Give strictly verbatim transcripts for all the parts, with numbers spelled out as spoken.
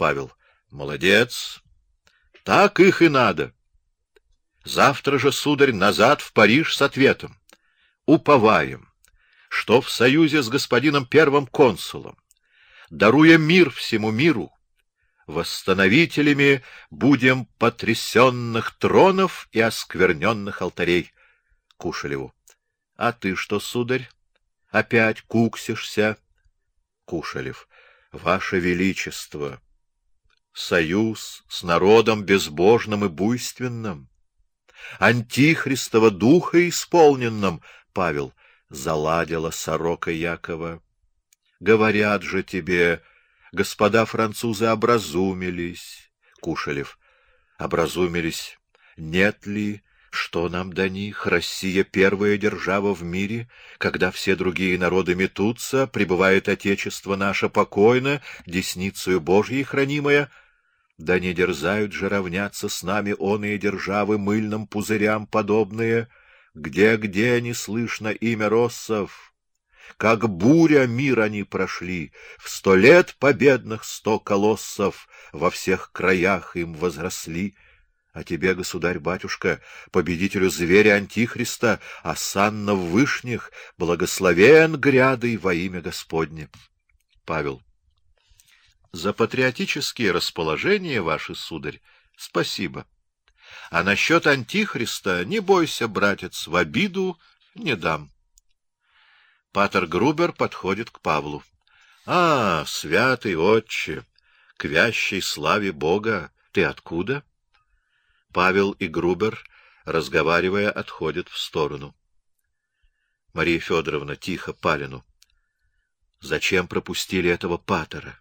Павел. Молодец. Так их и надо. Завтра же, сударь, назад в Париж с ответом. Уповаем, что в союзе с господином первым консулом, даруя мир всему миру, восстановителями будем потрясенных тронов и оскверненных алтарей. Кушелеву. А ты что, сударь, опять куксишься? Кушелев. Ваше Величество, союз с народом безбожным и буйственным, антихристова духа исполненным. Павел. Заладила сорока Якова. Говорят же тебе, господа французы образумились. Кушелев. Образумились. Нет ли, что нам до них? Россия первая держава в мире, когда все другие народы метутся, пребывает Отечество наше покойно, десницею Божьей хранимое. Да не дерзают же равняться с нами оные державы мыльным пузырям подобные, где-где не слышно имя россов. Как буря мир они прошли, в сто лет победных сто колоссов во всех краях им возросли. А тебе, государь-батюшка, победителю зверя Антихриста, осанна в вышних, благословен грядой во имя Господне. Павел. За патриотические расположения ваши, сударь, спасибо. А насчет Антихриста не бойся, братец, в обиду не дам. Патер Грубер подходит к Павлу. А, святый отче, к вящей славе Бога, ты откуда? Павел и Грубер, разговаривая, отходят в сторону. Мария Федоровна тихо Палину. Зачем пропустили этого патера?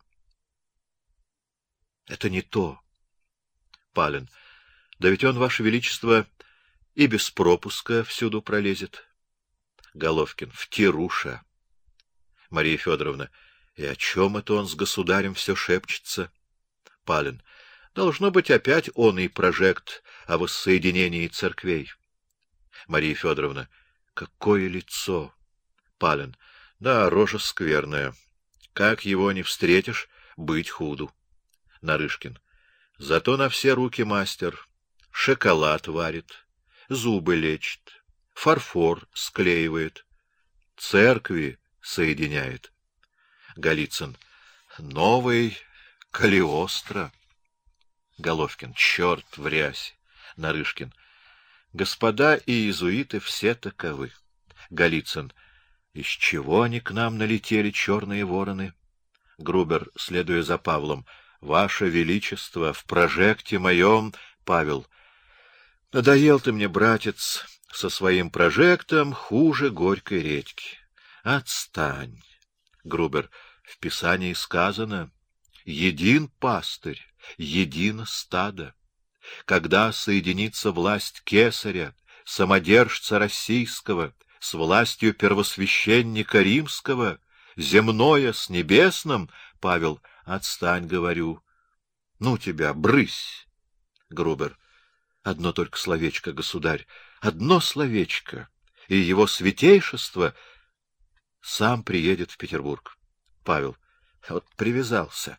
Это не то. Палин. Да ведь он, ваше величество, и без пропуска всюду пролезет. Головкин. Втируша. Мария Федоровна. И о чем это он с государем все шепчется? Палин. Должно быть, опять он и прожект о воссоединении церквей. Мария Федоровна. Какое лицо! Палин. Да, рожа скверная. Как его не встретишь, быть худу. Нарышкин. Зато на все руки мастер. Шоколад варит, зубы лечит, фарфор склеивает, церкви соединяет. Голицын. Новый Калиостро. Головкин. Черт в рясе. Нарышкин. Господа и иезуиты все таковы. Голицын. Из чего они к нам налетели, черные вороны? Грубер, следуя за Павлом. Ваше Величество, в прожекте моем... Павел. Надоел ты мне, братец, со своим прожектом хуже горькой редьки. Отстань. Грубер. В Писании сказано: един пастырь, едино стадо. Когда соединится власть кесаря, самодержца российского, с властью первосвященника римского, земное с небесным, Павел, отстань, говорю. Ну тебя, брысь. Грубер. Одно только словечко, государь, одно словечко, и его святейшество сам приедет в Петербург. Павел. Вот привязался.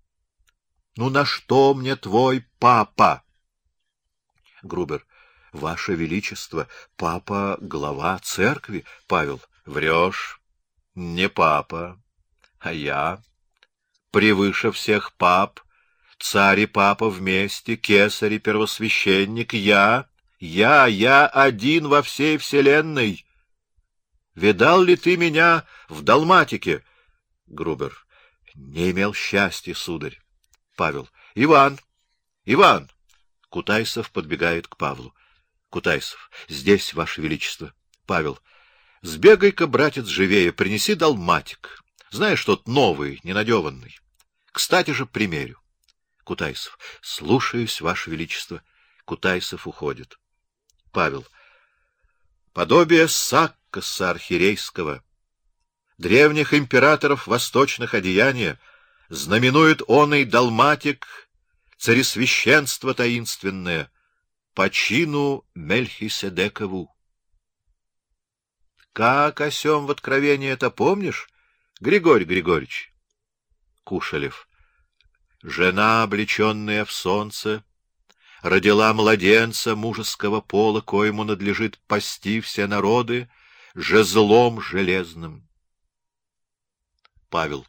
Ну на что мне твой папа? Грубер. Ваше Величество, папа — глава церкви. Павел. Врешь. Не папа, а я. Превыше всех пап, царь и папа вместе, кесарь и первосвященник, я, я, я один во всей вселенной. Видал ли ты меня в Далматике? Грубер. Не имел счастья, сударь. Павел. Иван, Иван. Кутайсов подбегает к Павлу. Кутайсов. Здесь, ваше величество. Павел. Сбегай-ка, братец, живее, принеси далматик. Знаешь, тот новый, ненадеванный. Кстати же, примерю. Кутайсов. Слушаюсь, ваше величество. Кутайсов уходит. Павел. Подобие Саккаса архиерейского, древних императоров восточных одеяния, знаменует оный далматик царесвященство таинственное, по чину Мельхиседекову. Как о сём в Откровении это помнишь, Григорий Григорьевич? Кушелев. Жена, облеченная в солнце, родила младенца мужеского пола, коему надлежит пасти все народы жезлом железным. Павел.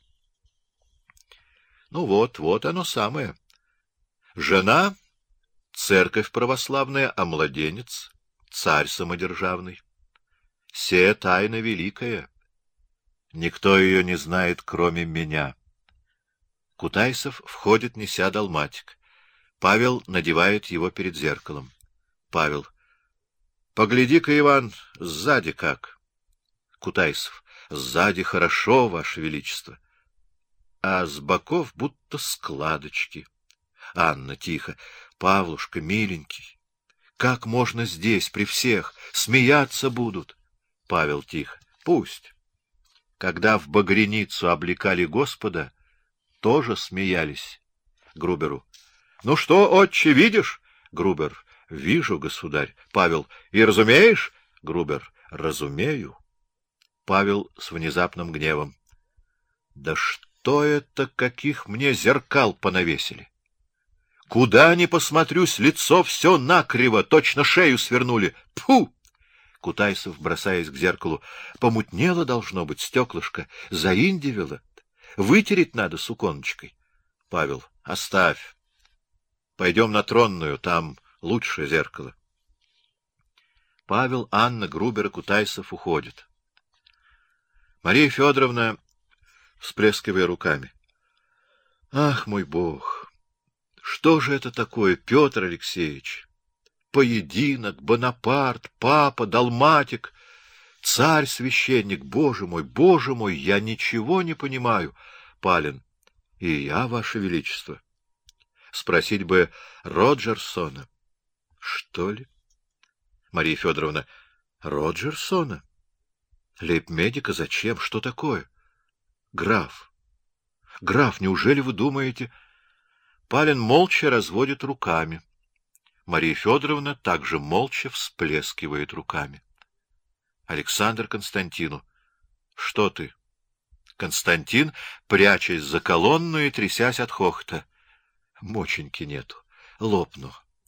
Ну вот, вот оно самое. Жена — церковь православная, а младенец — царь самодержавный. Сия тайна великая. Никто ее не знает, кроме меня. Кутайсов входит, неся далматик. Павел надевает его перед зеркалом. Павел. Погляди-ка, Иван, сзади как. Кутайсов. Сзади хорошо, Ваше Величество. А с боков будто складочки. Анна тихо. Павлушка, миленький, как можно здесь при всех? Смеяться будут. Павел тихо. Пусть. Когда в багряницу облекали Господа, тоже смеялись. Груберу. Ну что, отче, видишь? Грубер. Вижу, государь. Павел. И разумеешь? Грубер. Разумею. Павел с внезапным гневом. Да что это, каких мне зеркал понавесили? Куда ни посмотрюсь, лицо все накриво, точно шею свернули. Тьфу! Кутайсов, бросаясь к зеркалу. Помутнело, должно быть, стеклышко, заиндивело. Вытереть надо суконочкой. Павел. Оставь. Пойдем на Тронную, там лучше зеркало. Павел, Анна, Грубер и Кутайсов уходят. Мария Федоровна, всплескивая руками. Ах, мой Бог! Что же это такое, Петр Алексеевич? Поединок, Бонапарт, папа, далматик, царь-священник. Боже мой, боже мой, я ничего не понимаю. Палин. И я, Ваше Величество. Спросить бы Роджерсона. Что ли? Мария Федоровна. Роджерсона? Лейб-медика зачем? Что такое? Граф. Граф, неужели вы думаете... Палин молча разводит руками. Мария Федоровна также молча всплескивает руками. Александр Константину. Что ты? Константин, прячась за колонну и трясясь от хохота. Моченьки нету. Лопну.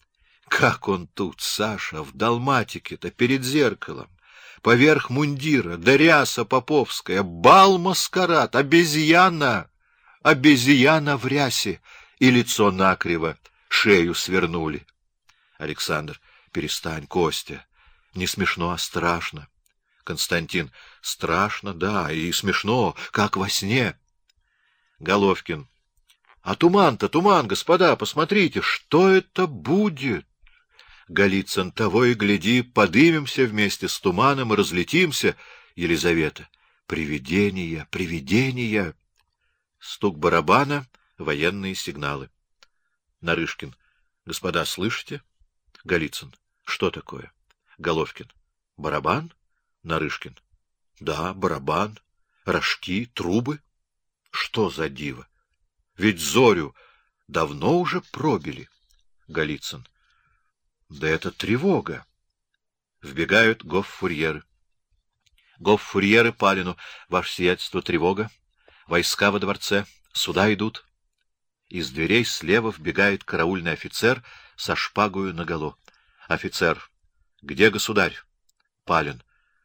Как он тут, Саша, в далматике-то, перед зеркалом, поверх мундира, да ряса поповская, бал-маскарад, обезьяна, обезьяна в рясе. И лицо накриво, шею свернули. Александр. Перестань, Костя. Не смешно, а страшно. Константин. Страшно, да, и смешно, как во сне. Головкин. А туман-то, туман, господа, посмотрите, что это будет? Голицын. Того и гляди, подымемся вместе с туманом и разлетимся. Елизавета. Привидения, привидения. Стук барабана. Военные сигналы. Нарышкин. Господа, слышите? Голицын. Что такое? Головкин. Барабан? Нарышкин. Да, барабан. Рожки, трубы. Что за диво? Ведь Зорю давно уже пробили. Голицын. Да это тревога. Вбегают гоффурьеры. Гоффурьеры Палину. Ваше сиятельство, тревога. Войска во дворце. Сюда идут. Из дверей слева вбегает караульный офицер со шпагою наголо. Офицер. Где государь? Палин.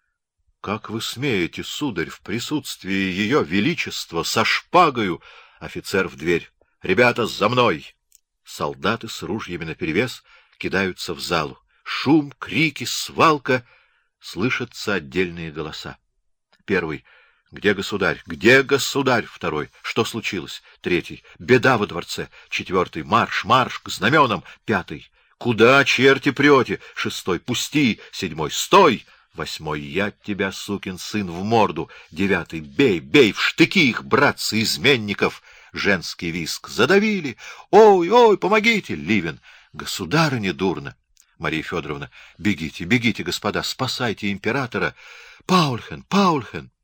Как вы смеете, сударь, в присутствии ее величества со шпагою? Офицер в дверь. Ребята, за мной! Солдаты с ружьями наперевес кидаются в залу. Шум, крики, свалка. Слышатся отдельные голоса. Первый. Где государь? Где государь? Второй. Что случилось? Третий. Беда во дворце. Четвертый. Марш, марш, к знаменам. Пятый. Куда, черти, прете? Шестой. Пусти. Седьмой. Стой. Восьмой. Я тебя, сукин сын, в морду. Девятый. Бей, бей, в штыки их, братцы, изменников. Женский виск. Задавили. Ой, ой, помогите. Ливен. Государыне дурно. Мария Федоровна. Бегите, бегите, господа, спасайте императора. Паульхен, Паульхен.